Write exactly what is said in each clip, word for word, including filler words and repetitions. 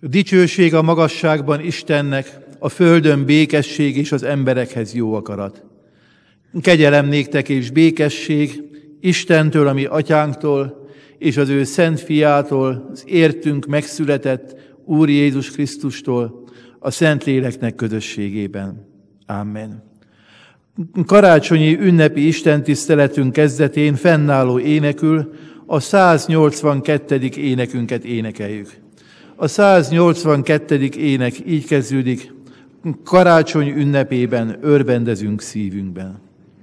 Dicsőség a magasságban Istennek, a földön békesség és az emberekhez jó akarat. Kegyelem néktek és békesség Istentől, a mi atyánktól, és az ő szent fiától, az értünk megszületett Úr Jézus Krisztustól, a Szentléleknek közösségében. Amen. Karácsonyi ünnepi istentiszteletünk kezdetén fennálló énekül a száznyolcvankettedik énekünket énekeljük. A száznyolcvankettedik ének így kezdődik: karácsony ünnepében örvendezünk szívünkben.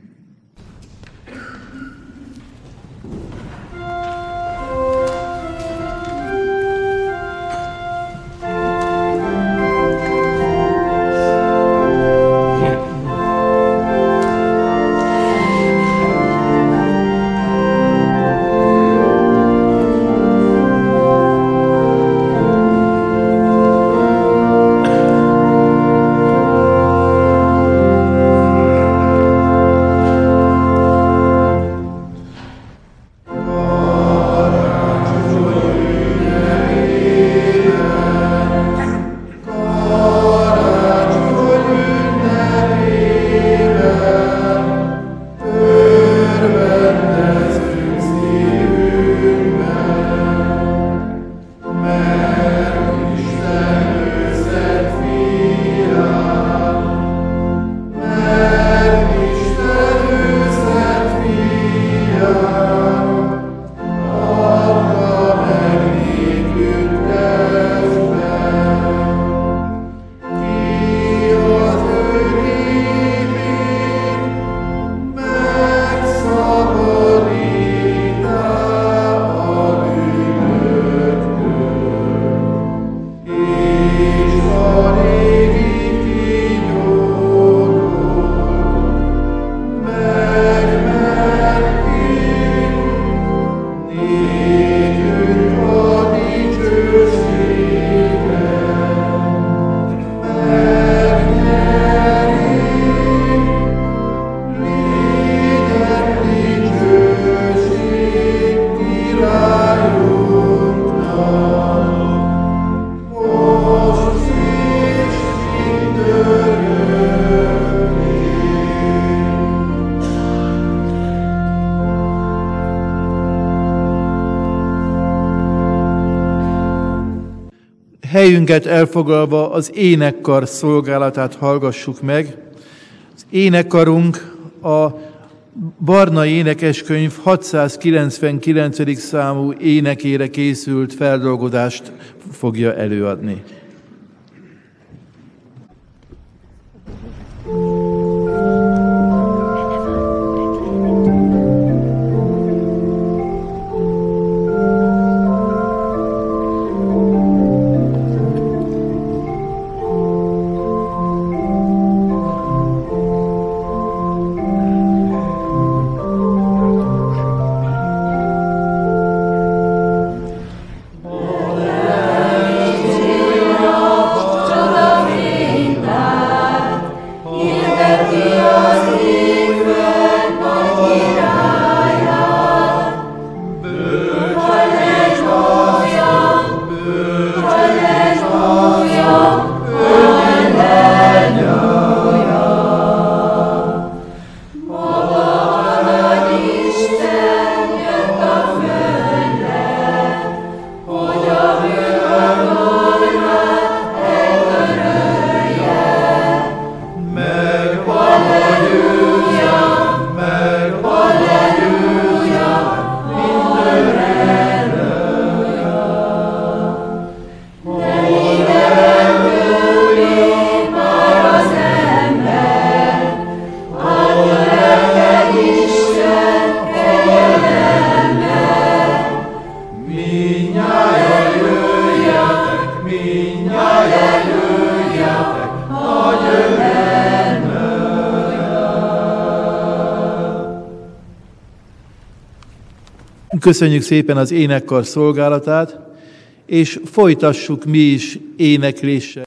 Helyünket elfoglalva az énekkar szolgálatát hallgassuk meg. Az énekkarunk a Barna énekeskönyv hatszázkilencvenkilencedik számú énekére készült feldolgozást fogja előadni. Köszönjük szépen az énekkar szolgálatát, és folytassuk mi is énekléssel.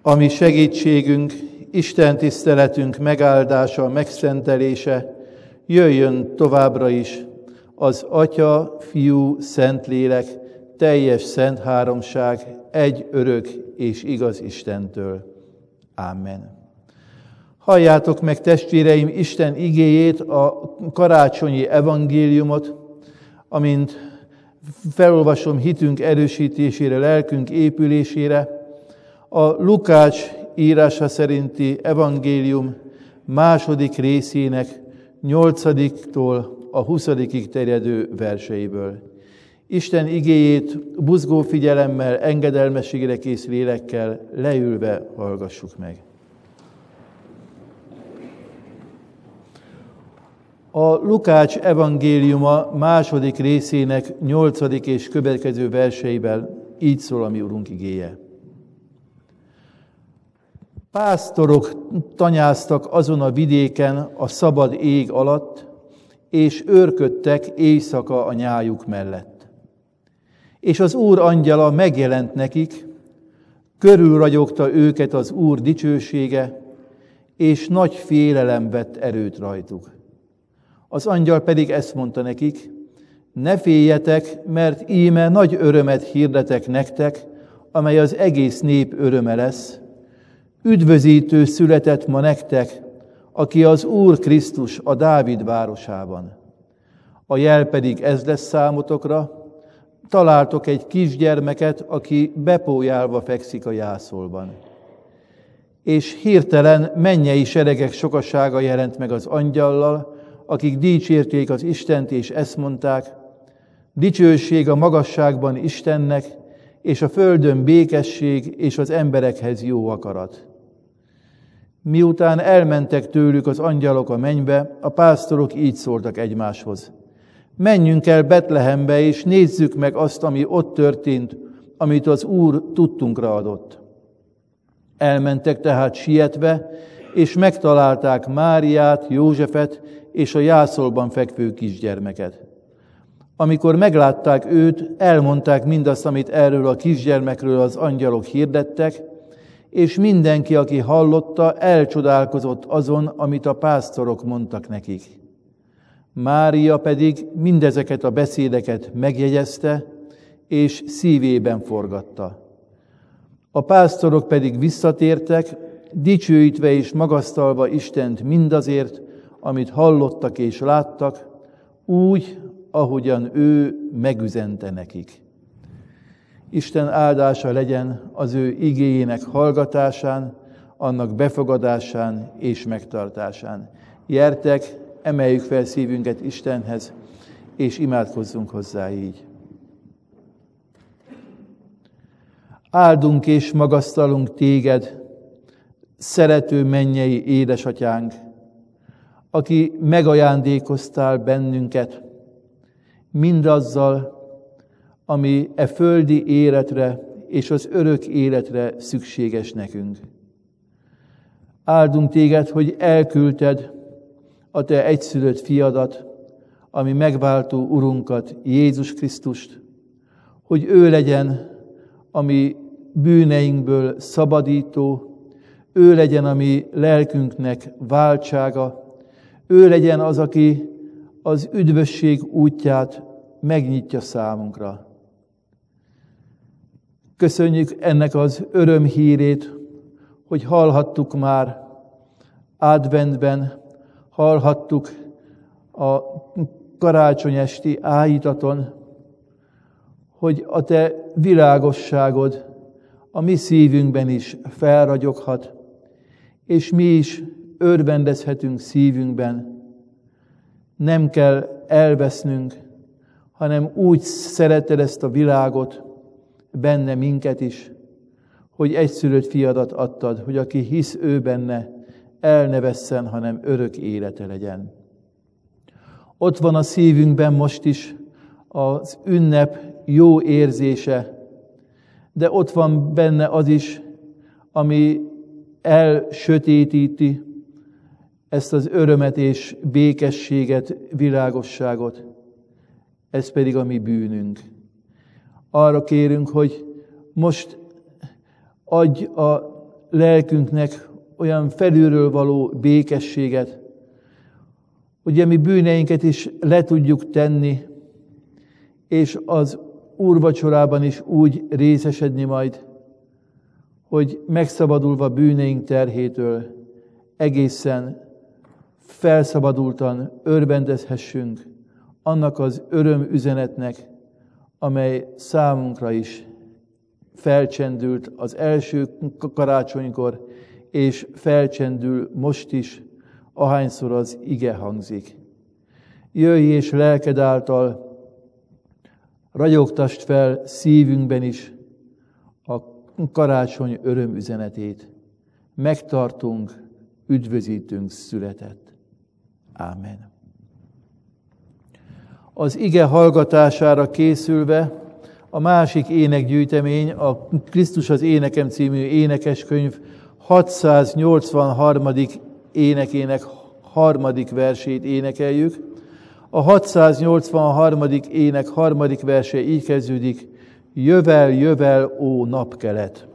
Ami segítségünk, Isten tiszteletünk megáldása, megszentelése, jöjjön továbbra is az Atya, Fiú, Szentlélek, teljes szent háromság, egy örök és igaz Istentől. Ámen. Halljátok meg, testvéreim, Isten igéjét, a karácsonyi evangéliumot, amint felolvasom hitünk erősítésére, lelkünk épülésére, a Lukács írása szerinti evangélium második részének nyolcadiktól a huszadikig terjedő verseiből. Isten igéjét buzgó figyelemmel, engedelmességre kész lélekkel leülve hallgassuk meg. A Lukács evangéliuma második részének nyolcadik és következő verseiben így szól a mi Urunk igéje. Pásztorok tanyáztak azon a vidéken a szabad ég alatt, és őrködtek éjszaka a nyájuk mellett. És az Úr angyala megjelent nekik, körülragyogta őket az Úr dicsősége, és nagy félelem vett erőt rajtuk. Az angyal pedig ezt mondta nekik, ne féljetek, mert íme nagy örömet hirdetek nektek, amely az egész nép öröme lesz. Üdvözítő született ma nektek, aki az Úr Krisztus a Dávid városában. A jel pedig ez lesz számotokra, találtok egy kisgyermeket, aki bepójálva fekszik a jászolban. És hirtelen mennyei seregek sokasága jelent meg az angyallal, akik dicsérték az Istent, és ezt mondták, dicsőség a magasságban Istennek, és a földön békesség, és az emberekhez jó akarat. Miután elmentek tőlük az angyalok a mennybe, a pásztorok így szóltak egymáshoz. Menjünk el Betlehembe, és nézzük meg azt, ami ott történt, amit az Úr tudtunkra adott. Elmentek tehát sietve, és megtalálták Máriát, Józsefet és a jászolban fekvő kisgyermeket. Amikor meglátták őt, elmondták mindazt, amit erről a kisgyermekről az angyalok hirdettek, és mindenki, aki hallotta, elcsodálkozott azon, amit a pásztorok mondtak nekik. Mária pedig mindezeket a beszédeket megjegyezte, és szívében forgatta. A pásztorok pedig visszatértek, dicsőítve és magasztalva Istent mindazért, amit hallottak és láttak, úgy, ahogyan ő megüzente nekik. Isten áldása legyen az ő igéjének hallgatásán, annak befogadásán és megtartásán. Gyertek, emeljük fel szívünket Istenhez, és imádkozzunk hozzá így. Áldunk és magasztalunk téged, szerető mennyei édesatyánk, aki megajándékoztál bennünket, mindazzal, ami e földi életre és az örök életre szükséges nekünk. Áldunk téged, hogy elküldted a te egyszülött fiadat, ami megváltó Urunkat, Jézus Krisztust, hogy ő legyen a mi bűneinkből szabadító, ő legyen a mi lelkünknek váltsága, ő legyen az, aki az üdvösség útját megnyitja számunkra. Köszönjük ennek az örömhírét, hogy hallhattuk már adventben, hallhattuk a karácsonyesti áhítaton, hogy a te világosságod a mi szívünkben is felragyoghat, és mi is örvendezhetünk szívünkben. Nem kell elvesznünk, hanem úgy szereted ezt a világot, benne minket is, hogy egyszülött fiadat adtad, hogy aki hisz ő benne, el ne vesszen, hanem örök élete legyen. Ott van a szívünkben most is az ünnep jó érzése, de ott van benne az is, ami elsötétíti ezt az örömet és békességet, világosságot. Ez pedig a mi bűnünk. Arra kérünk, hogy most adj a lelkünknek olyan felülről való békességet, hogy a mi bűneinket is le tudjuk tenni, és az úrvacsorában is úgy részesedni majd, hogy megszabadulva bűneink terhétől egészen felszabadultan örvendezhessünk annak az örömüzenetnek, amely számunkra is felcsendült az első karácsonykor, és felcsendül most is, ahányszor az ige hangzik. Jöjj és lelked által ragyogtasd fel szívünkben is a karácsony örömüzenetét. Megtartunk, üdvözítünk született. Ámen. Az ige hallgatására készülve a másik énekgyűjtemény, a Krisztus az énekem című énekeskönyv hatszáznyolcvanharmadik énekének harmadik versét énekeljük. A hatszáznyolcvanharmadik ének harmadik verse így kezdődik: Jövel, jövel, ó napkelet!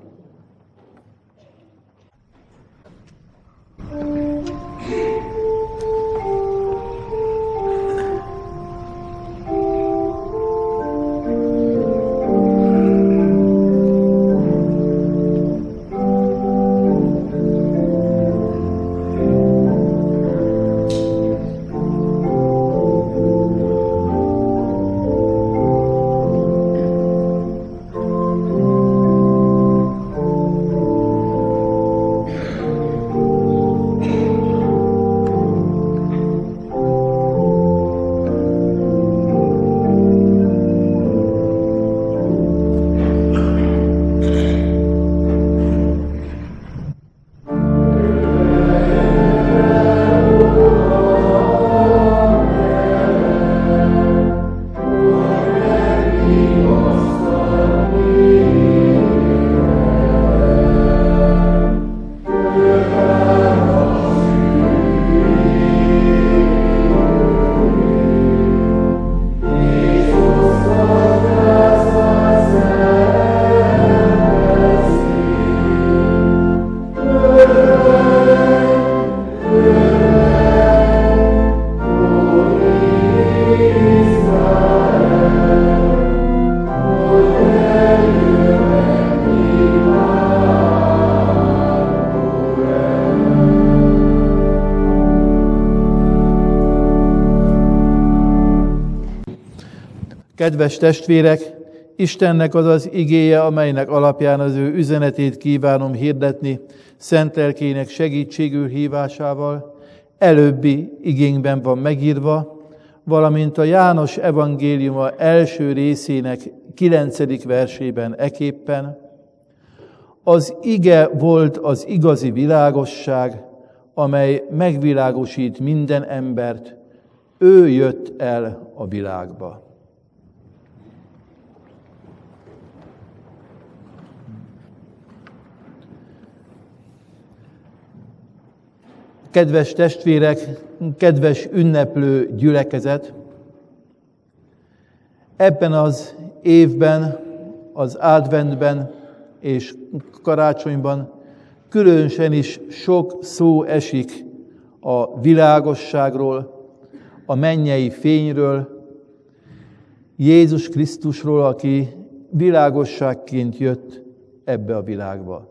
Kedves testvérek, Istennek az az igéje, amelynek alapján az ő üzenetét kívánom hirdetni, szent lelkének segítségül hívásával, előbbi igénkben van megírva, valamint a János evangéliuma első részének kilencedik versében eképpen: az ige volt az igazi világosság, amely megvilágosít minden embert, ő jött el a világba. Kedves testvérek, kedves ünneplő gyülekezet! Ebben az évben, az adventben és karácsonyban különösen is sok szó esik a világosságról, a mennyei fényről, Jézus Krisztusról, aki világosságként jött ebbe a világba.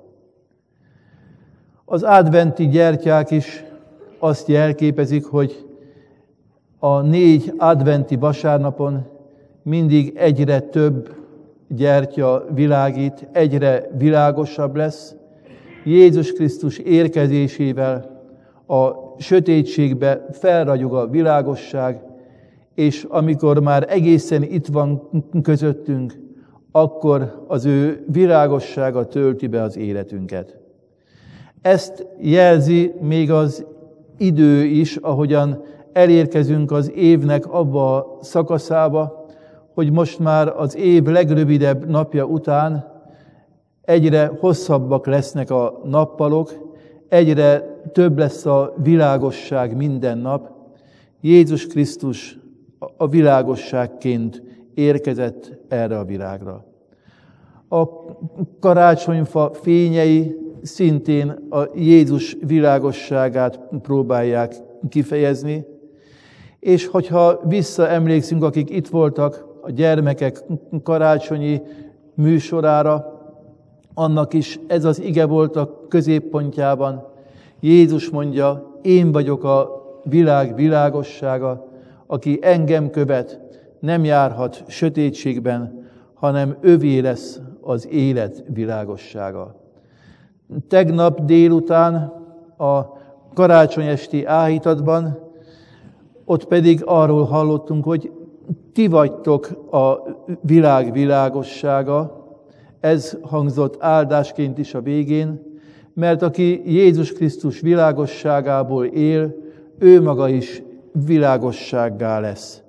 Az adventi gyertyák is azt jelképezik, hogy a négy adventi vasárnapon mindig egyre több gyertya világít, egyre világosabb lesz. Jézus Krisztus érkezésével a sötétségbe felragyog a világosság, és amikor már egészen itt van közöttünk, akkor az ő világossága tölti be az életünket. Ezt jelzi még az idő is, ahogyan elérkezünk az évnek abba a szakaszába, hogy most már az év legrövidebb napja után egyre hosszabbak lesznek a nappalok, egyre több lesz a világosság minden nap. Jézus Krisztus a világosságként érkezett erre a világra. A karácsonyfa fényei szintén a Jézus világosságát próbálják kifejezni. És hogyha visszaemlékszünk, akik itt voltak a gyermekek karácsonyi műsorára, annak is ez az ige volt a középpontjában. Jézus mondja, én vagyok a világ világossága, aki engem követ, nem járhat sötétségben, hanem övé lesz az élet világossága. Tegnap délután a karácsony esti áhítatban, ott pedig arról hallottunk, hogy ti vagytok a világ világossága. Ez hangzott áldásként is a végén, mert aki Jézus Krisztus világosságából él, ő maga is világossággá lesz.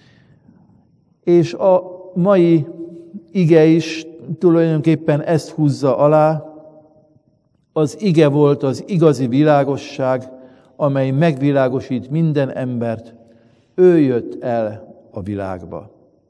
És a mai ige is tulajdonképpen ezt húzza alá. Az ige volt az igazi világosság, amely megvilágosít minden embert. Ő jött el a világba.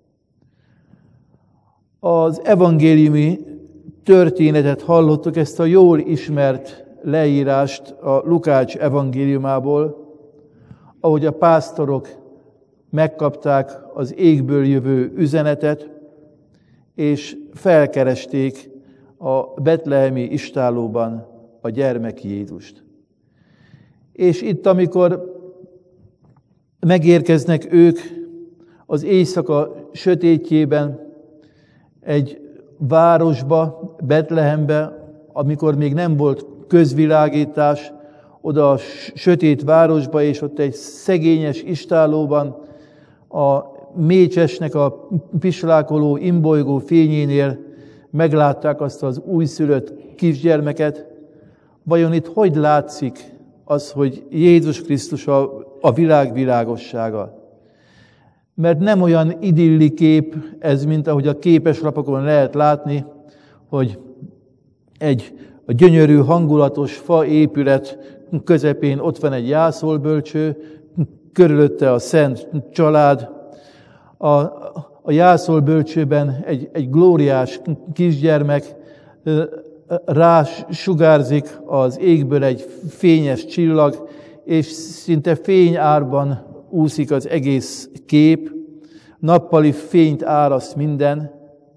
Az evangéliumi történetet hallottuk, ezt a jól ismert leírást a Lukács evangéliumából, ahogy a pásztorok megkapták az égből jövő üzenetet, és felkeresték a betlehemi istállóban a gyermek Jézust. És itt, amikor megérkeznek ők az éjszaka sötétjében egy városba, Betlehembe, amikor még nem volt közvilágítás, oda a sötét városba, és ott egy szegényes istállóban a mécsesnek a pislákoló, imbolygó fényénél meglátták azt az újszülött kisgyermeket. Vajon itt hogy látszik az, hogy Jézus Krisztus a, a világ világossága? Mert nem olyan idilli kép ez, mint ahogy a képeslapokon lehet látni, hogy egy a gyönyörű, hangulatos fa épület közepén ott van egy jászolbölcső, körülötte a szent család. A, a jászolbölcsőben egy, egy glóriás kisgyermek, rásugárzik az égből egy fényes csillag, és szinte fényárban úszik az egész kép, nappali fényt áraszt minden,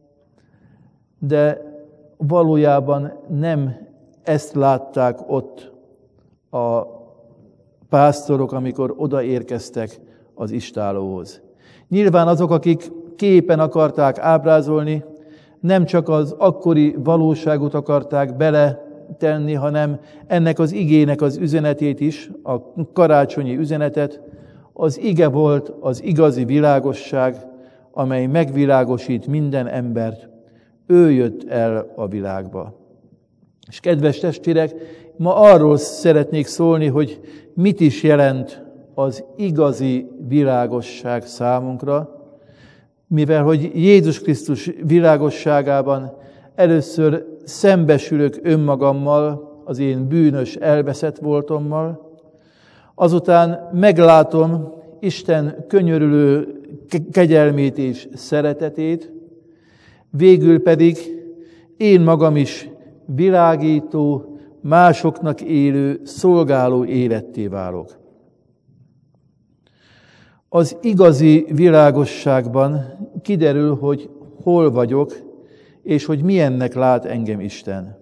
de valójában nem ezt látták ott a pásztorok, amikor odaérkeztek az istállóhoz. Nyilván azok, akik képen akarták ábrázolni, nem csak az akkori valóságot akarták beletenni, hanem ennek az igének az üzenetét is, a karácsonyi üzenetet. Az ige volt az igazi világosság, amely megvilágosít minden embert. Ő jött el a világba. És kedves testvérek, ma arról szeretnék szólni, hogy mit is jelent az igazi világosság számunkra, mivel hogy Jézus Krisztus világosságában először szembesülök önmagammal, az én bűnös, elveszett voltommal, azután meglátom Isten könyörülő kegyelmét és szeretetét, végül pedig én magam is világító, másoknak élő, szolgáló életté válok. Az igazi világosságban kiderül, hogy hol vagyok, és hogy milyennek lát engem Isten.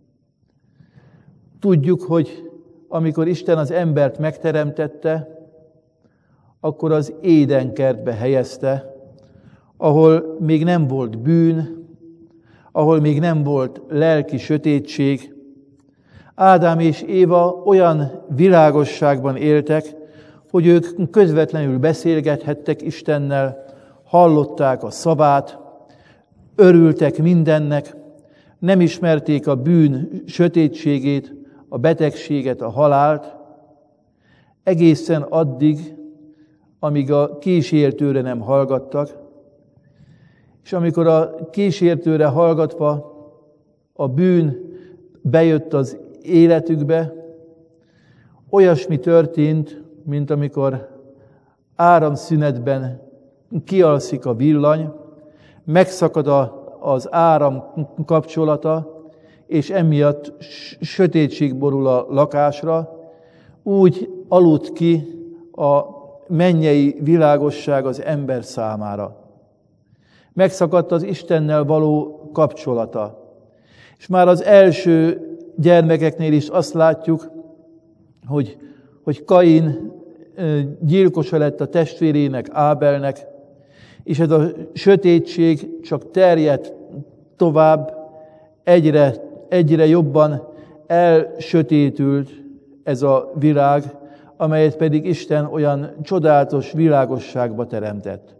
Tudjuk, hogy amikor Isten az embert megteremtette, akkor az édenkertbe helyezte, ahol még nem volt bűn, ahol még nem volt lelki sötétség. Ádám és Éva olyan világosságban éltek, hogy ők közvetlenül beszélgethettek Istennel, hallották a szavát, örültek mindennek, nem ismerték a bűn sötétségét, a betegséget, a halált, egészen addig, amíg a kísértőre nem hallgattak, és amikor a kísértőre hallgatva a bűn bejött az életükbe, olyasmi történt, mint amikor áramszünetben kialszik a villany, megszakad a, az áram kapcsolata, és emiatt sötétség borul a lakásra, úgy aludt ki a mennyei világosság az ember számára. Megszakadt az Istennel való kapcsolata. És már az első gyermekeknél is azt látjuk, hogy, hogy Kain gyilkosa lett a testvérének, Ábelnek, és ez a sötétség csak terjedt tovább, egyre, egyre jobban elsötétült ez a világ, amelyet pedig Isten olyan csodálatos világosságba teremtett.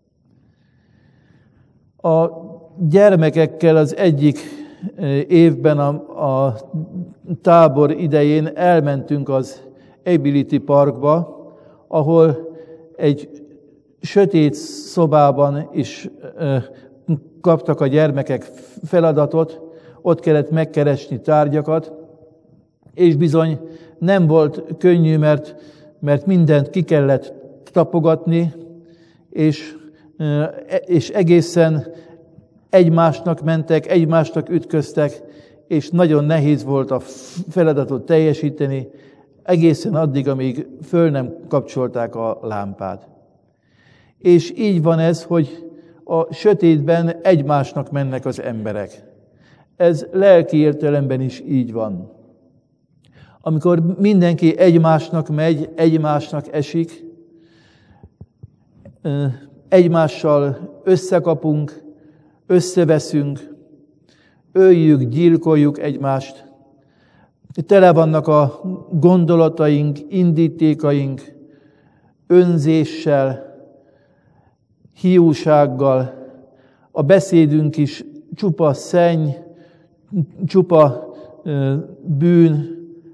A gyermekekkel az egyik évben a, a tábor idején elmentünk az Ability Parkba, ahol egy sötét szobában is kaptak a gyermekek feladatot, ott kellett megkeresni tárgyakat, és bizony nem volt könnyű, mert, mert mindent ki kellett tapogatni, és, és egészen egymásnak mentek, egymásnak ütköztek, és nagyon nehéz volt a feladatot teljesíteni, egészen addig, amíg föl nem kapcsolták a lámpát. És így van ez, hogy a sötétben egymásnak mennek az emberek. Ez lelki értelemben is így van. Amikor mindenki egymásnak megy, egymásnak esik, egymással összekapunk, összeveszünk, öljük, gyilkoljuk egymást, tele vannak a gondolataink, indítékaink, önzéssel, hiúsággal, a beszédünk is csupa szenny, csupa bűn,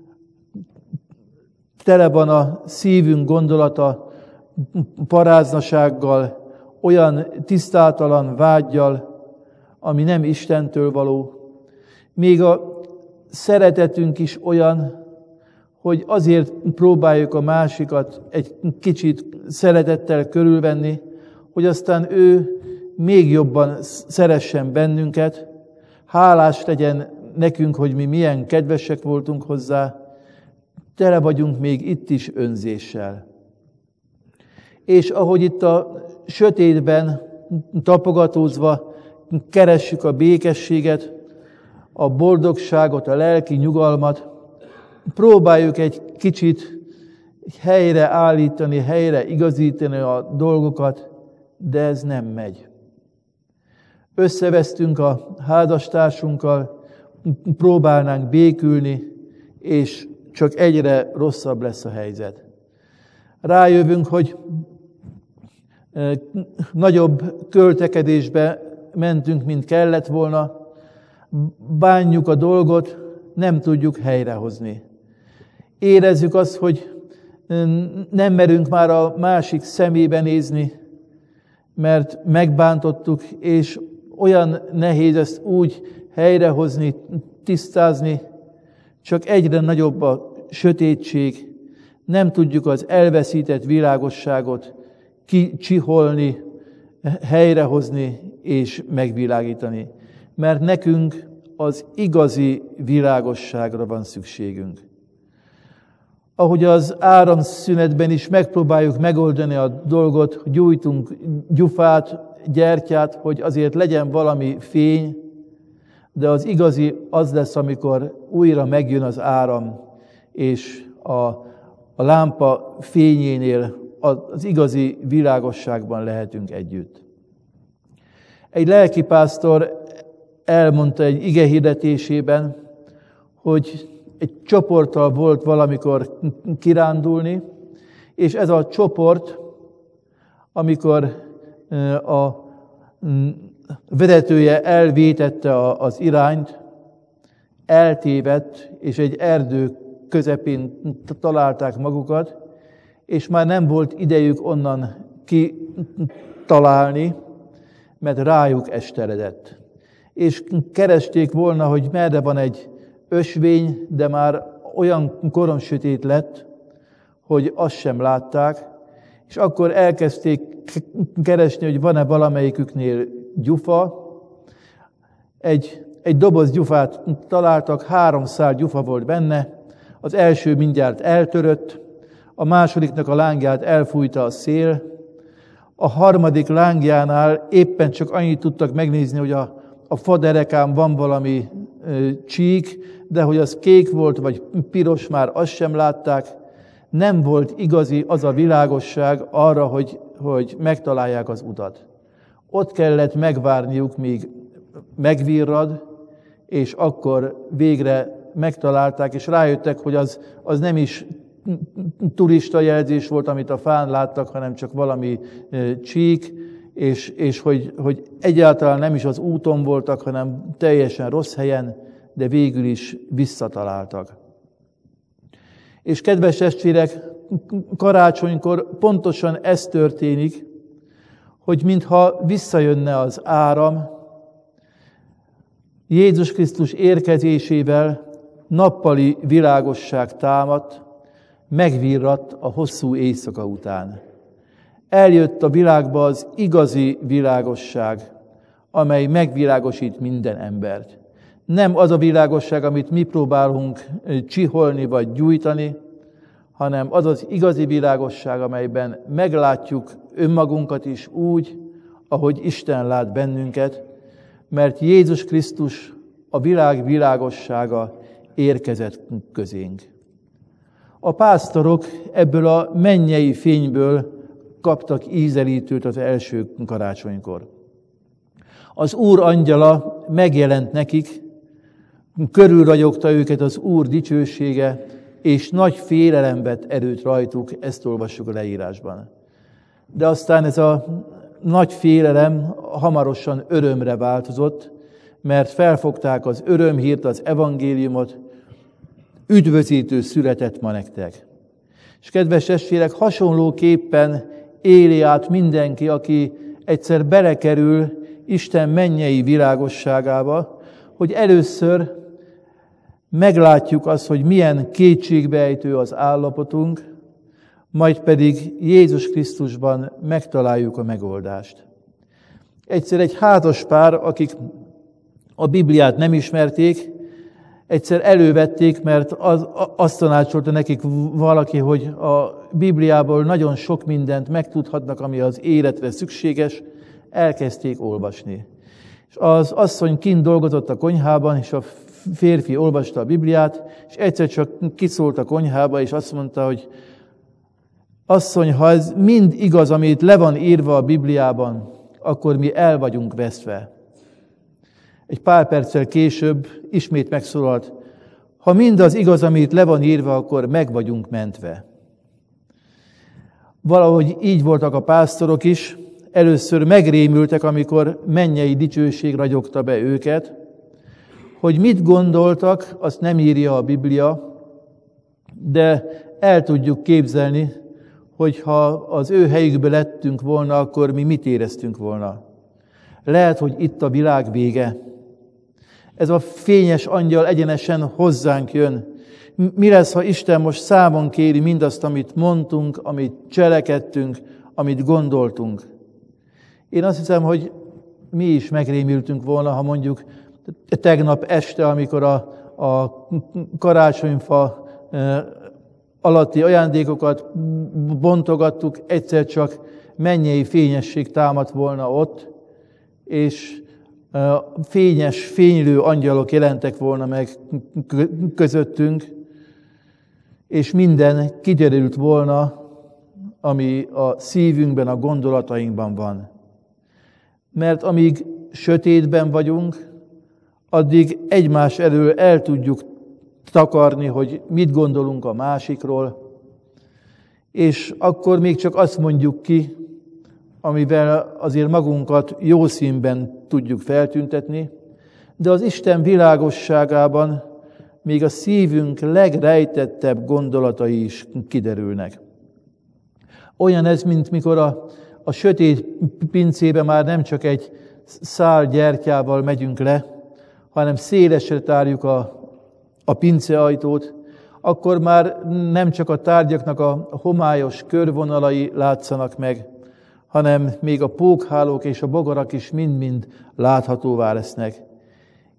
tele van a szívünk gondolata paráznasággal, olyan tisztátalan vággyal, ami nem Istentől való. Még a szeretetünk is olyan, hogy azért próbáljuk a másikat egy kicsit szeretettel körülvenni, hogy aztán ő még jobban szeressen bennünket, hálás legyen nekünk, hogy mi milyen kedvesek voltunk hozzá, tele vagyunk még itt is önzéssel. És ahogy itt a sötétben tapogatózva keressük a békességet, a boldogságot, a lelki nyugalmat, próbáljuk egy kicsit helyre állítani, helyre igazítani a dolgokat, de ez nem megy. Összevesztünk a házastársunkkal, próbálnánk békülni, és csak egyre rosszabb lesz a helyzet. Rájövünk, hogy nagyobb költekedésbe mentünk, mint kellett volna, bánjuk a dolgot, nem tudjuk helyrehozni. Érezzük azt, hogy nem merünk már a másik szemébe nézni, mert megbántottuk, és olyan nehéz ezt úgy helyrehozni, tisztázni, csak egyre nagyobb a sötétség, nem tudjuk az elveszített világosságot kicsiholni, helyrehozni és megvilágítani. Mert nekünk az igazi világosságra van szükségünk. Ahogy az áramszünetben is megpróbáljuk megoldani a dolgot, gyújtunk gyufát, gyertyát, hogy azért legyen valami fény, de az igazi az lesz, amikor újra megjön az áram, és a, a lámpa fényénél az igazi világosságban lehetünk együtt. Egy lelkipásztor elmondta egy igehirdetésében, hogy egy csoporttal volt valamikor kirándulni, és ez a csoport, amikor a vezetője elvétette az irányt, eltévedt, és egy erdő közepén találták magukat, és már nem volt idejük onnan kitalálni, mert rájuk esteredett. És keresték volna, hogy merre van egy ösvény, de már olyan koromsötét lett, hogy azt sem látták, és akkor elkezdték keresni, hogy van-e valamelyiküknél gyufa. Egy egy doboz gyufát találtak, három szál gyufa volt benne, az első mindjárt eltörött, a másodiknak a lángját elfújta a szél, a harmadik lángjánál éppen csak annyit tudtak megnézni, hogy a, a faderekán van valami ö, csík, de hogy az kék volt, vagy piros, már azt sem látták. Nem volt igazi az a világosság arra, hogy, hogy megtalálják az utat. Ott kellett megvárniuk, míg megvirrad, és akkor végre megtalálták, és rájöttek, hogy az, az nem is turista jelzés volt, amit a fán láttak, hanem csak valami csík, és, és hogy, hogy egyáltalán nem is az úton voltak, hanem teljesen rossz helyen, de végül is visszataláltak. És kedves testvérek, karácsonykor pontosan ez történik, hogy mintha visszajönne az áram, Jézus Krisztus érkezésével nappali világosság támadt, megvirradt a hosszú éjszaka után. Eljött a világba az igazi világosság, amely megvilágosít minden embert. Nem az a világosság, amit mi próbálunk csiholni vagy gyújtani, hanem az az igazi világosság, amelyben meglátjuk önmagunkat is úgy, ahogy Isten lát bennünket, mert Jézus Krisztus, a világ világossága érkezett közénk. A pásztorok ebből a mennyei fényből kaptak ízelítőt az első karácsonykor. Az Úr angyala megjelent nekik, körülragyogta őket az Úr dicsősége, és nagy félelem vett erőt rajtuk, ezt olvassuk a leírásban. De aztán ez a nagy félelem hamarosan örömre változott, mert felfogták az örömhírt, az evangéliumot, üdvözítő született ma nektek. És kedves testvérek, hasonlóképpen éli át mindenki, aki egyszer belekerül Isten mennyei világosságába, hogy először meglátjuk azt, hogy milyen kétségbeejtő az állapotunk, majd pedig Jézus Krisztusban megtaláljuk a megoldást. Egyszer egy házas pár, akik a Bibliát nem ismerték, egyszer elővették, mert az, azt tanácsolta nekik valaki, hogy a Bibliából nagyon sok mindent megtudhatnak, ami az életre szükséges, elkezdték olvasni. És az asszony kint dolgozott a konyhában, és a férfi olvasta a Bibliát, és egyszer csak kiszólt a konyhába, és azt mondta, hogy asszony, ha ez mind igaz, amit le van írva a Bibliában, akkor mi el vagyunk veszve. Egy pár perccel később ismét megszólalt, ha mindaz igaz, amit le van írva, akkor meg vagyunk mentve. Valahogy így voltak a pásztorok is, először megrémültek, amikor mennyei dicsőség ragyogta be őket, hogy mit gondoltak, azt nem írja a Biblia, de el tudjuk képzelni, hogy ha az ő helyükbe lettünk volna, akkor mi mit éreztünk volna. Lehet, hogy itt a világ vége. Ez a fényes angyal egyenesen hozzánk jön. Mi lesz, ha Isten most számon kéri mindazt, amit mondtunk, amit cselekedtünk, amit gondoltunk? Én azt hiszem, hogy mi is megrémültünk volna, ha mondjuk tegnap este, amikor a, a karácsonyfa alatti ajándékokat bontogattuk, egyszer csak mennyei fényesség támadt volna ott, és fényes, fénylő angyalok jelentek volna meg közöttünk, és minden kiderült volna, ami a szívünkben, a gondolatainkban van. Mert amíg sötétben vagyunk, addig egymás elől el tudjuk takarni, hogy mit gondolunk a másikról, és akkor még csak azt mondjuk ki, amivel azért magunkat jó színben tudjuk feltüntetni, de az Isten világosságában még a szívünk legrejtettebb gondolatai is kiderülnek. Olyan ez, mint mikor a, a sötét pincébe már nem csak egy szál gyertyával megyünk le, hanem szélesre tárjuk a, a pinceajtót, akkor már nem csak a tárgyaknak a homályos körvonalai látszanak meg, hanem még a pókhálók és a bogarak is mind-mind láthatóvá lesznek.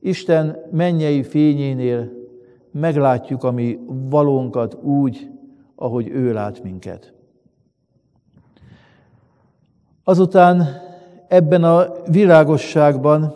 Isten mennyei fényénél meglátjuk a mi valónkat úgy, ahogy ő lát minket. Azután ebben a világosságban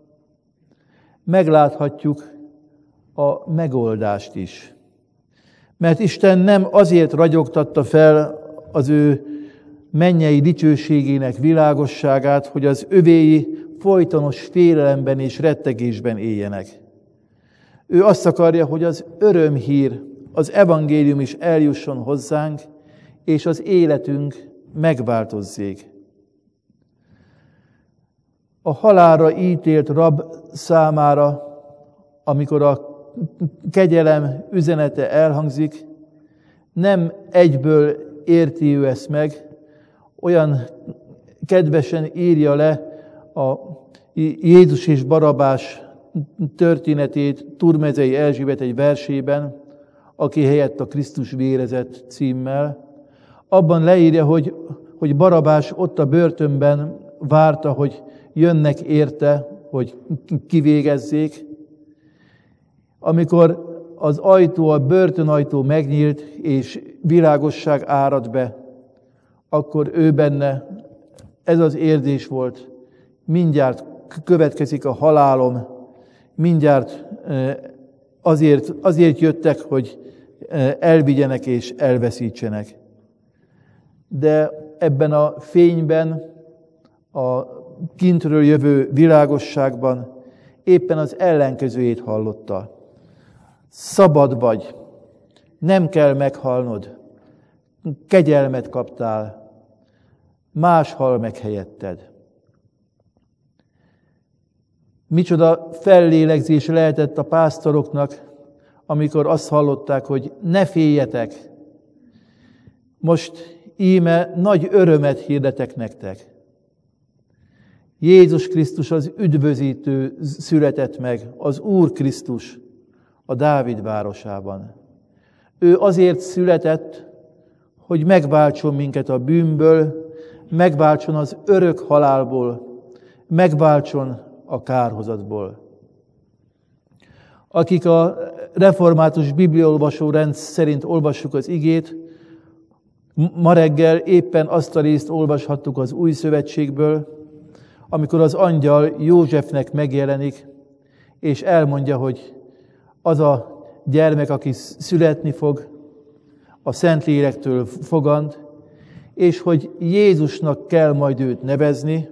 megláthatjuk a megoldást is. Mert Isten nem azért ragyogtatta fel az ő mennyei dicsőségének világosságát, hogy az övéi folytonos félelemben és rettegésben éljenek. Ő azt akarja, hogy az örömhír, az evangélium is eljusson hozzánk, és az életünk megváltozzék. A halálra ítélt rab számára, amikor a kegyelem üzenete elhangzik, nem egyből érti ő ezt meg, olyan kedvesen írja le a Jézus és Barabás történetét Turmezei Erzsébet egy versében, aki helyett a Krisztus vérezett címmel. Abban leírja, hogy, hogy Barabás ott a börtönben várta, hogy jönnek érte, hogy kivégezzék. Amikor az ajtó, a börtönajtó megnyílt, és világosság árad be, akkor ő benne ez az érzés volt, mindjárt következik a halálom, mindjárt azért, azért jöttek, hogy elvigyenek és elveszítsenek. De ebben a fényben, a kintről jövő világosságban éppen az ellenkezőjét hallotta. Szabad vagy, nem kell meghalnod, kegyelmet kaptál, más hal meg helyetted. Micsoda fellélegzés lehetett a pásztoroknak, amikor azt hallották, hogy ne féljetek, most íme nagy örömet hirdetek nektek. Jézus Krisztus az üdvözítő született meg, az Úr Krisztus a Dávid városában. Ő azért született, hogy megváltson minket a bűnből, megváltson az örök halálból, megváltson a kárhozatból. Akik a református bibliaolvasó rend szerint olvassuk az igét, ma reggel éppen azt a részt olvashattuk az Új Szövetségből, amikor az angyal Józsefnek megjelenik, és elmondja, hogy az a gyermek, aki születni fog, a Szentlélektől fogant, és hogy Jézusnak kell majd őt nevezni,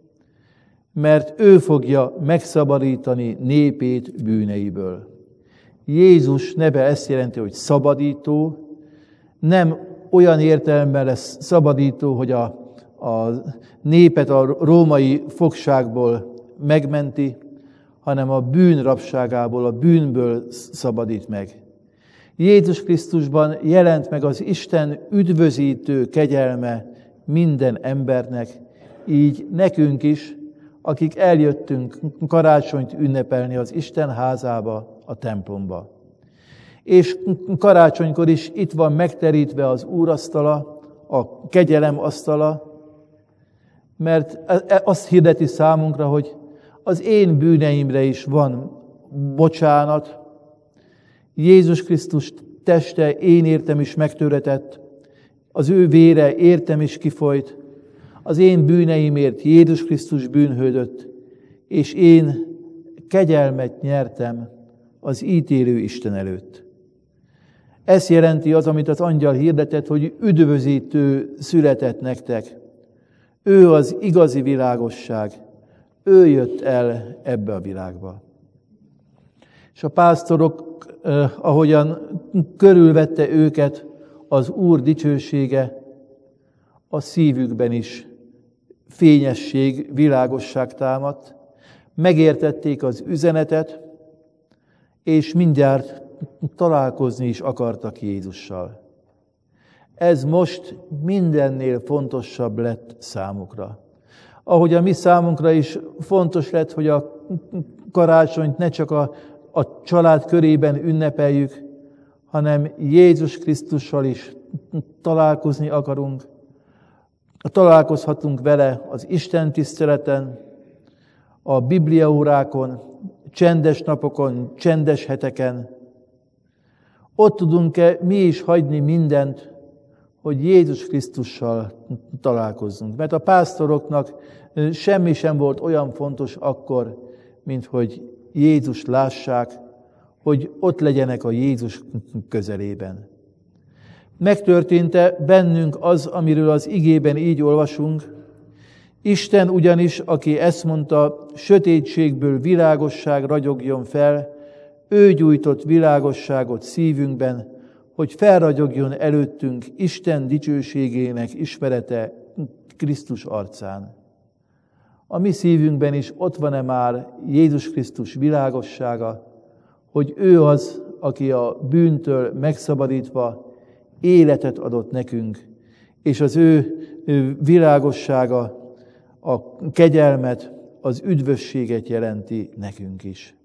mert ő fogja megszabadítani népét bűneiből. Jézus neve ezt jelenti, hogy szabadító, nem olyan értelemben lesz szabadító, hogy a, a népet a római fogságból megmenti, hanem a bűn rabságából, a bűnből szabadít meg. Jézus Krisztusban jelent meg az Isten üdvözítő kegyelme minden embernek, így nekünk is, akik eljöttünk karácsonyt ünnepelni az Isten házába, a templomba. És karácsonykor is itt van megterítve az úrasztala, a kegyelem asztala, mert azt hirdeti számunkra, hogy az én bűneimre is van bocsánat. Jézus Krisztus teste én értem is megtöretett, az ő vére értem is kifolyt, az én bűneimért Jézus Krisztus bűnhődött, és én kegyelmet nyertem az ítélő Isten előtt. Ez jelenti az, amit az angyal hirdetett, hogy üdvözítő született nektek. Ő az igazi világosság. Ő jött el ebbe a világba. És a pásztorok, eh, ahogyan körülvette őket az Úr dicsősége, a szívükben is fényesség, világosság támadt, megértették az üzenetet, és mindjárt találkozni is akartak Jézussal. Ez most mindennél fontosabb lett számukra. Ahogy a mi számunkra is fontos lett, hogy a karácsonyt ne csak a, a család körében ünnepeljük, hanem Jézus Krisztussal is találkozni akarunk. Találkozhatunk vele az Isten tiszteleten, a bibliaórákon, csendes napokon, csendes heteken, ott tudunk-e mi is hagyni mindent, hogy Jézus Krisztussal találkozzunk. Mert a pásztoroknak semmi sem volt olyan fontos akkor, mint hogy Jézus lássák, hogy ott legyenek a Jézus közelében. Megtörtént-e bennünk az, amiről az igében így olvasunk? Isten ugyanis, aki ezt mondta, sötétségből világosság ragyogjon fel, ő gyújtott világosságot szívünkben, hogy felragyogjon előttünk Isten dicsőségének ismerete Krisztus arcán. A mi szívünkben is ott van-e már Jézus Krisztus világossága, hogy ő az, aki a bűntől megszabadítva életet adott nekünk, és az ő világossága a kegyelmet, az üdvösséget jelenti nekünk is.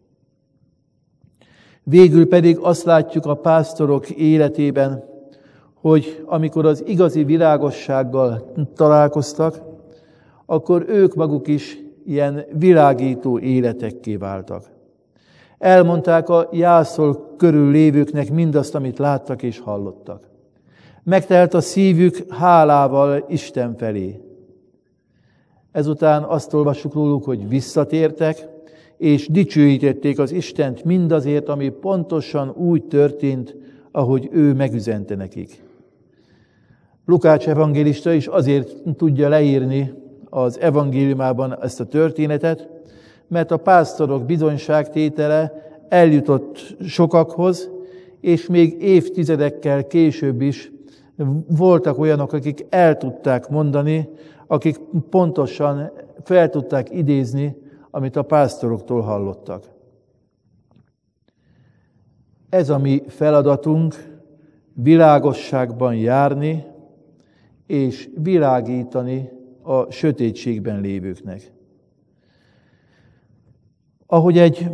Végül pedig azt látjuk a pásztorok életében, hogy amikor az igazi világossággal találkoztak, akkor ők maguk is ilyen világító életekké váltak. Elmondták a jászol körül lévőknek mindazt, amit láttak és hallottak. Megtelt a szívük hálával Isten felé. Ezután azt olvassuk róluk, hogy visszatértek, és dicsőítették az Istent mindazért, ami pontosan úgy történt, ahogy ő megüzente nekik. Lukács evangélista is azért tudja leírni az evangéliumában ezt a történetet, mert a pásztorok bizonyságtétele eljutott sokakhoz, és még évtizedekkel később is voltak olyanok, akik el tudták mondani, akik pontosan fel tudták idézni, amit a pásztoroktól hallottak. Ez a mi feladatunk, világosságban járni, és világítani a sötétségben lévőknek. Ahogy egy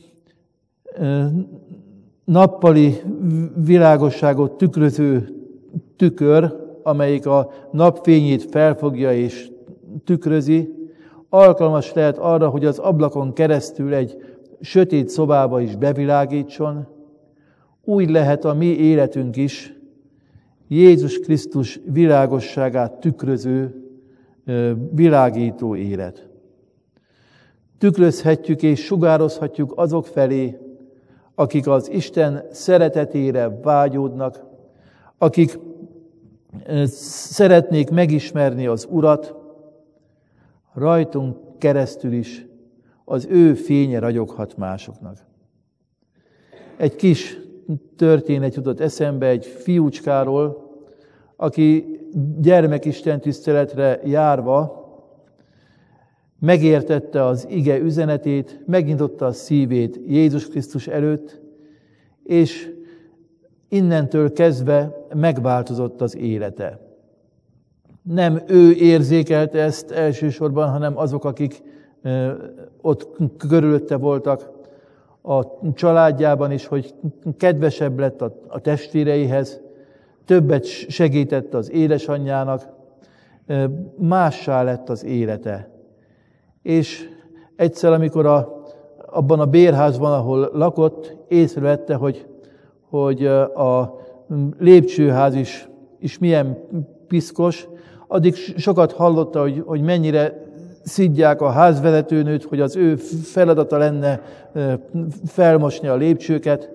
nappali világosságot tükröző tükör, amelyik a napfényét felfogja és tükrözi, alkalmas lehet arra, hogy az ablakon keresztül egy sötét szobába is bevilágítson, úgy lehet a mi életünk is Jézus Krisztus világosságát tükröző, világító élet. Tükrözhetjük és sugározhatjuk azok felé, akik az Isten szeretetére vágyódnak, akik szeretnék megismerni az Urat, rajtunk keresztül is az ő fénye ragyoghat másoknak. Egy kis történet jutott eszembe egy fiúcskáról, aki gyermekisten tiszteletre járva megértette az ige üzenetét, megnyitotta a szívét Jézus Krisztus előtt, és innentől kezdve megváltozott az élete. Nem ő érzékelte ezt elsősorban, hanem azok, akik ott körülötte voltak a családjában is, hogy kedvesebb lett a testvéreihez, többet segített az édesanyjának, mássá lett az élete. És egyszer, amikor a, abban a bérházban, ahol lakott, észrevette, hogy, hogy a lépcsőház is, is milyen piszkos, addig sokat hallotta, hogy, hogy mennyire szidják a házvezetőnőt, hogy az ő feladata lenne felmosni a lépcsőket.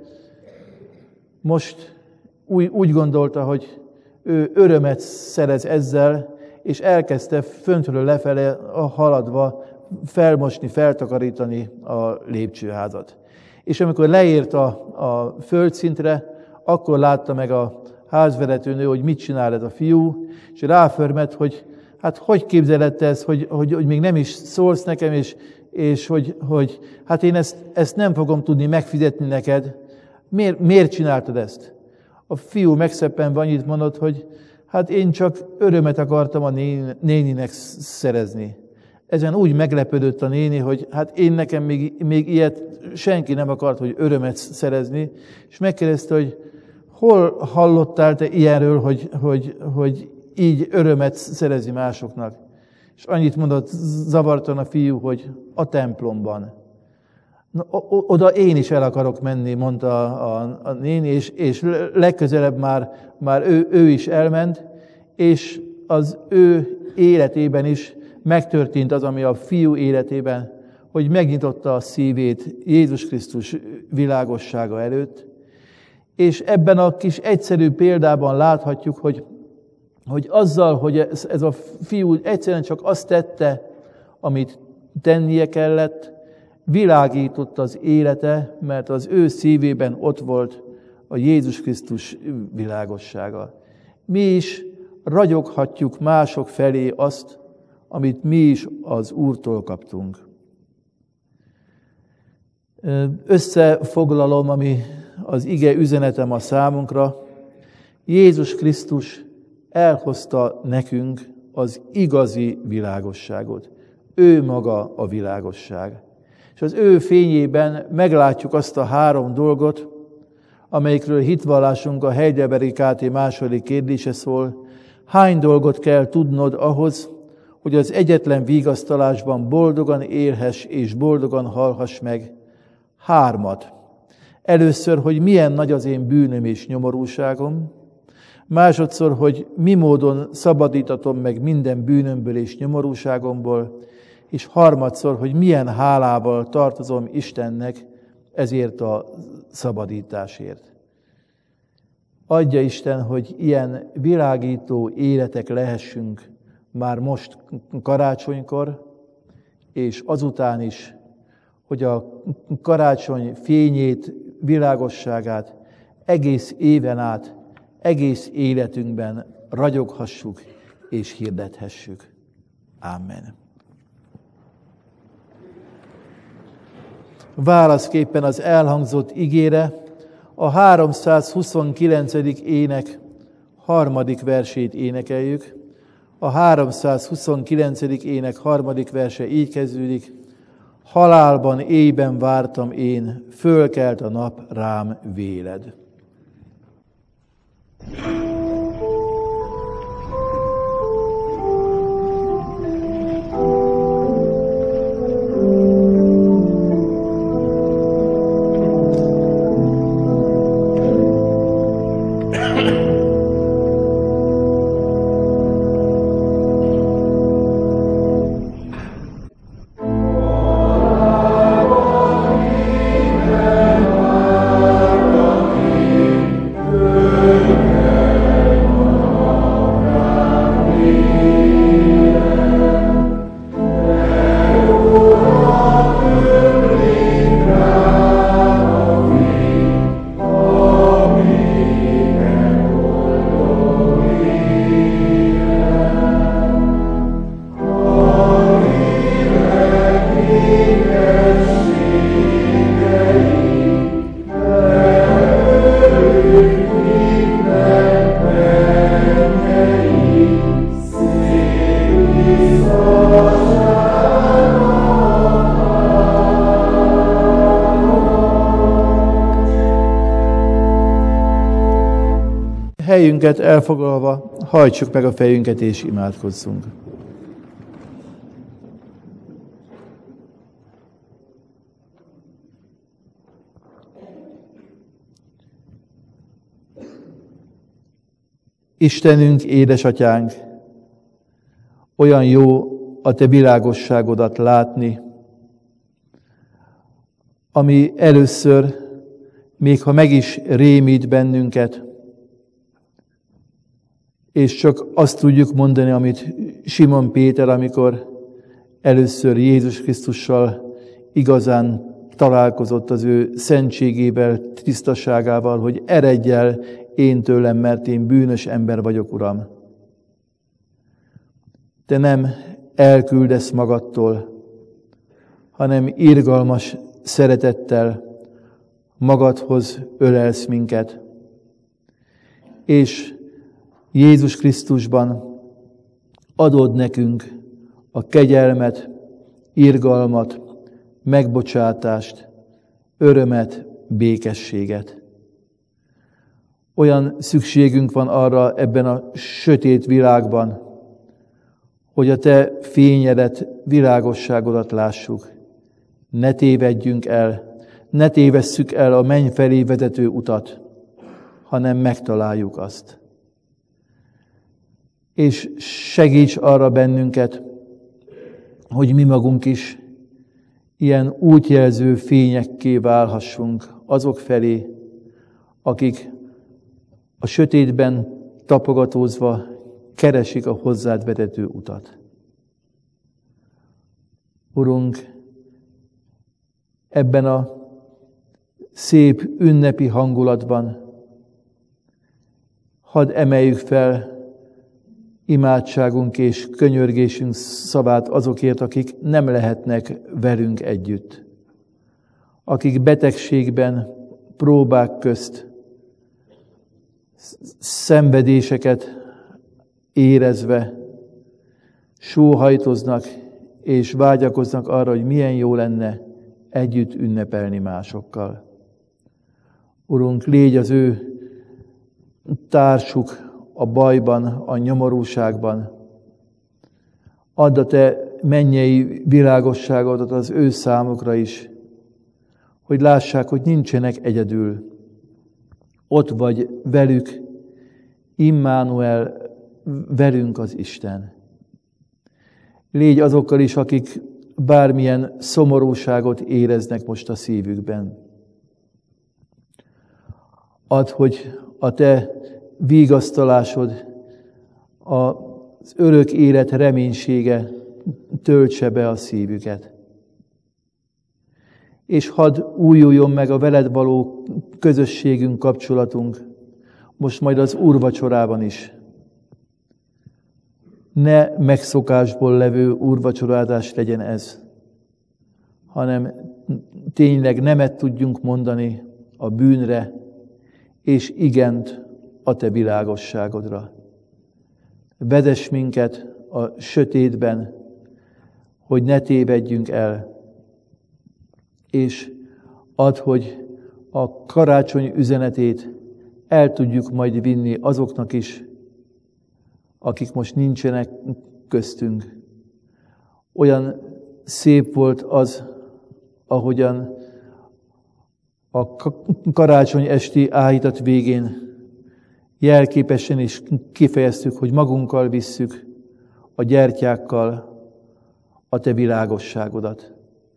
Most úgy, úgy gondolta, hogy ő örömet szerez ezzel, és elkezdte föntről lefele haladva felmosni, feltakarítani a lépcsőházat. És amikor leért a, a földszintre, akkor látta meg a házvezetőnő, hogy mit csinál ez a fiú, és ráförmet, hogy hát hogy képzeled te ezt, hogy, hogy, hogy még nem is szólsz nekem, és, és hogy, hogy hát én ezt, ezt nem fogom tudni megfizetni neked. Miért, miért csináltad ezt? A fiú megszeppenve annyit mondott, hogy hát én csak örömet akartam a néninek szerezni. Ezen úgy meglepődött a néni, hogy hát én nekem még, még ilyet senki nem akart, hogy örömet szerezni, és megkérdezte, hogy hol hallottál te ilyenről, hogy, hogy, hogy így örömet szerezi másoknak? És annyit mondott zavartan a fiú, hogy a templomban. Na, oda én is el akarok menni, mondta a, a néni, és, és legközelebb már, már ő, ő is elment, és az ő életében is megtörtént az, ami a fiú életében, hogy megnyitotta a szívét Jézus Krisztus világossága előtt, és ebben a kis egyszerű példában láthatjuk, hogy, hogy azzal, hogy ez, ez a fiú egyszerűen csak azt tette, amit tennie kellett, világított az élete, mert az ő szívében ott volt a Jézus Krisztus világossága. Mi is ragyoghatjuk mások felé azt, amit mi is az Úrtól kaptunk. Összefoglalom, ami az ige üzenetem a számunkra. Jézus Krisztus elhozta nekünk az igazi világosságot. Ő maga a világosság. És az ő fényében meglátjuk azt a három dolgot, amelyikről hitvallásunk a Heidelbergi ká té második kérdése szól. Hány dolgot kell tudnod ahhoz, hogy az egyetlen vigasztalásban boldogan élhess és boldogan halhass meg? Hármat. Először, hogy milyen nagy az én bűnöm és nyomorúságom. Másodszor, hogy mi módon szabadítatom meg minden bűnömből és nyomorúságomból. És harmadszor, hogy milyen hálával tartozom Istennek ezért a szabadításért. Adja Isten, hogy ilyen világító életek lehessünk már most karácsonykor, és azután is, hogy a karácsony fényét, világosságát egész éven át, egész életünkben ragyoghassuk és hirdethessük. Amen. Válaszképpen az elhangzott igére a háromszázhuszonkilencedik ének harmadik versét énekeljük. A háromszázhuszonkilencedik ének harmadik verse így kezdődik. Halálban, éjben vártam én, fölkelt a nap, rám véled. Helyünket elfoglalva, hajtsuk meg a fejünket és imádkozzunk. Istenünk, édesatyánk, olyan jó a te világosságodat látni, ami először, még ha meg is rémít bennünket, és csak azt tudjuk mondani, amit Simon Péter, amikor először Jézus Krisztussal igazán találkozott az ő szentségével, tisztaságával, hogy eredj el én tőlem, mert én bűnös ember vagyok, Uram. Te nem elküldesz magadtól, hanem irgalmas szeretettel magadhoz ölelsz minket, és Jézus Krisztusban adod nekünk a kegyelmet, irgalmat, megbocsátást, örömet, békességet. Olyan szükségünk van arra ebben a sötét világban, hogy a te fényedet, világosságodat lássuk. Ne tévedjünk el, ne tévesszük el a menny felé vezető utat, hanem megtaláljuk azt. És segíts arra bennünket, hogy mi magunk is ilyen útjelző fényekké válhassunk azok felé, akik a sötétben tapogatózva keresik a hozzád vezető utat. Urunk, ebben a szép ünnepi hangulatban hadd emeljük fel imádságunk és könyörgésünk szavát azokért, akik nem lehetnek velünk együtt, akik betegségben, próbák közt, szenvedéseket érezve sóhajtoznak és vágyakoznak arra, hogy milyen jó lenne együtt ünnepelni másokkal. Urunk, légy az ő társuk a bajban, a nyomorúságban. Add a te mennyei világosságodat az ő számukra is, hogy lássák, hogy nincsenek egyedül. Ott vagy velük, Immanuel, velünk az Isten. Légy azokkal is, akik bármilyen szomorúságot éreznek most a szívükben. Add, hogy a te vigasztalásod, az örök élet reménysége töltse be a szívüket. És hadd újuljon meg a veled való közösségünk, kapcsolatunk, most majd az úrvacsorában is. Ne megszokásból levő úrvacsorázás legyen ez, hanem tényleg nemet tudjunk mondani a bűnre, és igent a te világosságodra. Vezess minket a sötétben, hogy ne tévedjünk el, és add, hogy a karácsony üzenetét el tudjuk majd vinni azoknak is, akik most nincsenek köztünk. Olyan szép volt az, ahogyan a karácsony esti áhítat végén jelképesen is kifejeztük, hogy magunkkal visszük a gyertyákkal a te világosságodat.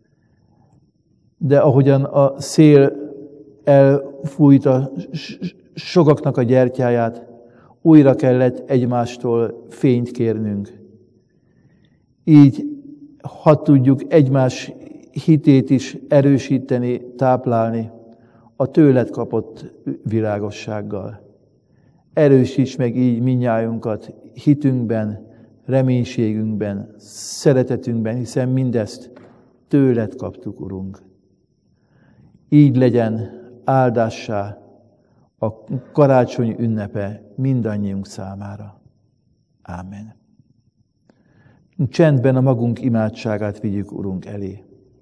De ahogyan a szél elfújta sokaknak a gyertyáját, újra kellett egymástól fényt kérnünk. Így hadd tudjuk egymás hitét is erősíteni, táplálni a tőled kapott világossággal. Erősíts meg így mindnyájunkat hitünkben, reménységünkben, szeretetünkben, hiszen mindezt tőled kaptuk, Urunk. Így legyen áldássá a karácsony ünnepe mindannyiunk számára. Ámen. Csendben a magunk imádságát vigyük Urunk elé.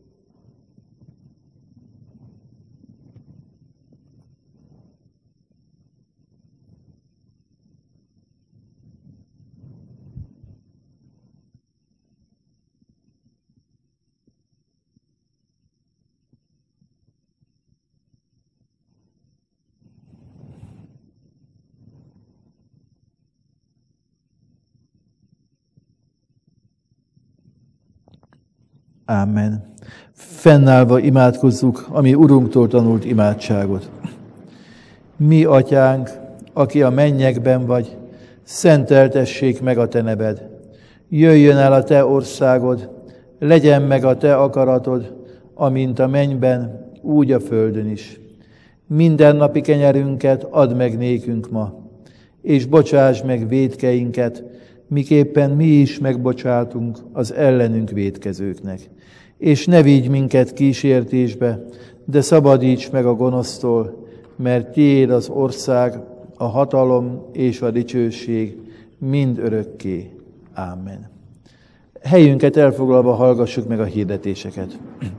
Ámen. Fennállva imádkozzuk a mi Urunktól tanult imádságot. Mi, Atyánk, aki a mennyekben vagy, szenteltessék meg a te neved. Jöjjön el a te országod, legyen meg a te akaratod, amint a mennyben, úgy a földön is. Mindennapi kenyerünket add meg nékünk ma, és bocsáss meg vétkeinket, miképpen mi is megbocsátunk az ellenünk vétkezőknek. És ne vigy minket kísértésbe, de szabadíts meg a gonosztól, mert tiéd az ország, a hatalom és a dicsőség mind örökké. Ámen. Helyünket elfoglalva hallgassuk meg a hirdetéseket.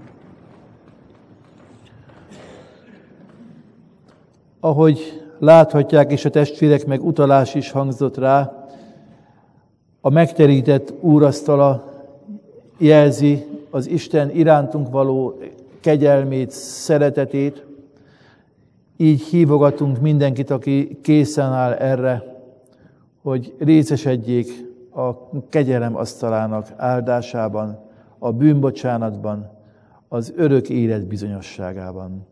Ahogy láthatják, és a testvérek meg utalás is hangzott rá, a megterített úrasztala jelzi az Isten irántunk való kegyelmét, szeretetét. Így hívogatunk mindenkit, aki készen áll erre, hogy részesedjék a kegyelem asztalának áldásában, a bűnbocsánatban, az örök élet bizonyosságában.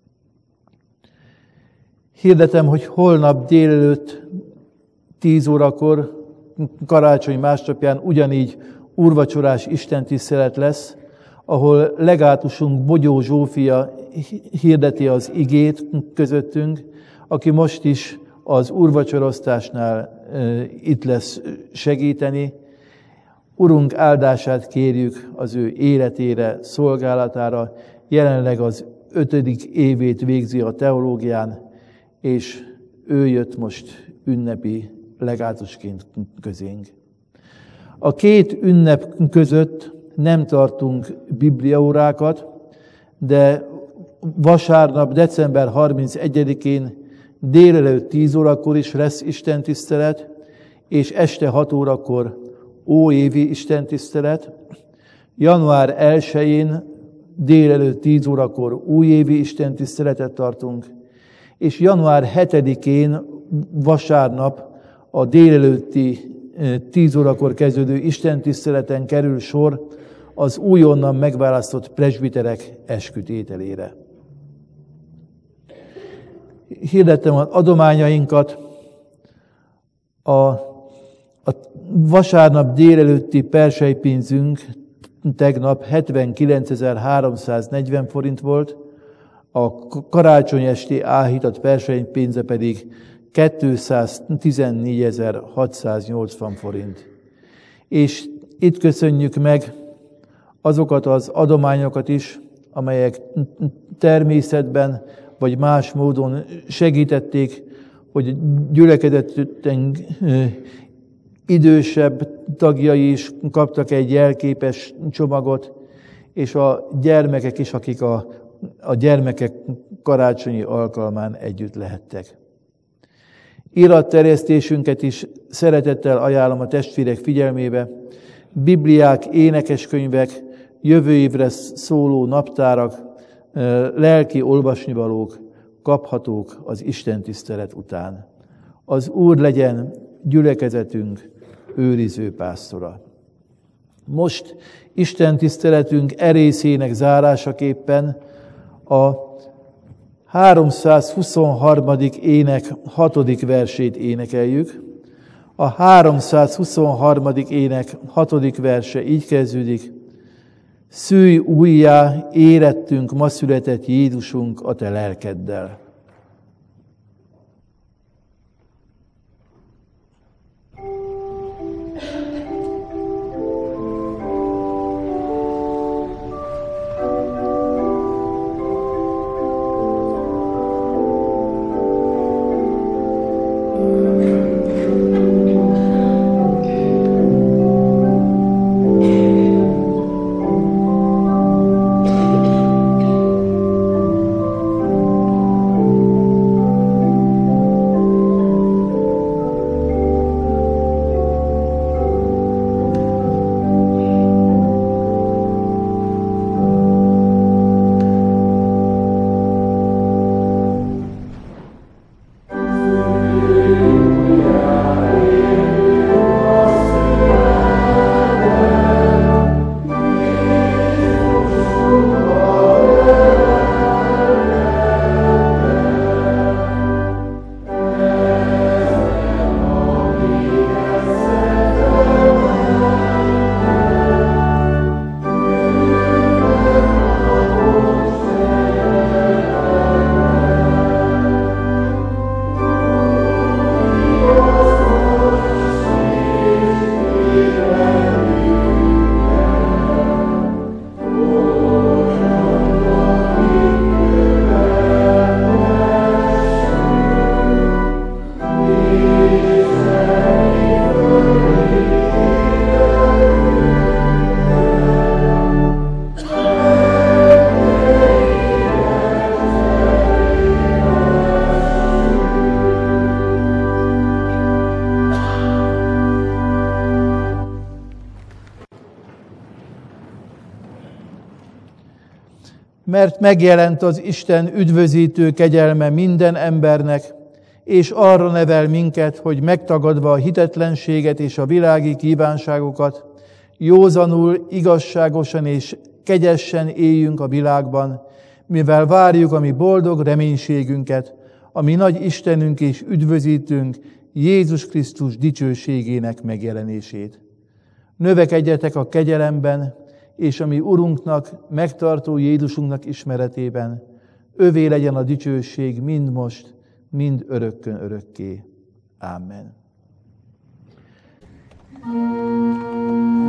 Hirdetem, hogy holnap délelőtt tíz órakor, karácsony másnapján ugyanígy úrvacsorás istentisztelet lesz, ahol legátusunk Bogyó Zsófia hirdeti az igét közöttünk, aki most is az úrvacsorosztásnál e, itt lesz segíteni. Urunk áldását kérjük az ő életére, szolgálatára. Jelenleg az ötödik évét végzi a teológián, és ő jött most ünnepi legátusként közénk. A két ünnep között nem tartunk bibliaórákat, de vasárnap, december harmincegyedikén délelőtt tíz órakor is lesz istentisztelet, és este hat órakor óévi istentisztelet. január elsején délelőtt tíz órakor újévi istentiszteletet tartunk, és január hetedikén vasárnap a délelőtti tíz órakor kezdődő istentiszteleten kerül sor az újonnan megválasztott presbiterek eskütételére. Hirdettem az adományainkat. A, a vasárnap délelőtti persejpénzünk tegnap hetvenkilencezer-háromszáznegyven forint volt, a karácsony esti áhítat persejpénze pedig kétszáztizennégyezer-hatszáznyolcvan forint. És itt köszönjük meg azokat az adományokat is, amelyek természetben vagy más módon segítették, hogy gyülekezetünk idősebb tagjai is kaptak egy jelképes csomagot, és a gyermekek is, akik a, a gyermekek karácsonyi alkalmán együtt lehettek. Iratterjesztésünket is szeretettel ajánlom a testvérek figyelmébe. Bibliák, énekeskönyvek, jövő évre szóló naptárak, lelki olvasnivalók kaphatók az istentisztelet után. Az Úr legyen gyülekezetünk őriző pásztora. Most istentiszteletünk erészének zárásaképpen a háromszázhuszonharmadik ének hatodik versét énekeljük. A háromszázhuszonharmadik ének hatodik verse így kezdődik: Szülj újjá, érettünk ma született Jézusunk a te lelkeddel. Thank you. mert megjelent az Isten üdvözítő kegyelme minden embernek, és arra nevel minket, hogy megtagadva a hitetlenséget és a világi kívánságokat, józanul, igazságosan és kegyesen éljünk a világban, mivel várjuk a mi boldog reménységünket, a mi nagy Istenünk és üdvözítőnk, Jézus Krisztus dicsőségének megjelenését. Növekedjetek a kegyelemben, és a mi Urunknak, megtartó Jézusunknak ismeretében. Övé legyen a dicsőség mind most, mind örökkön örökké. Amen.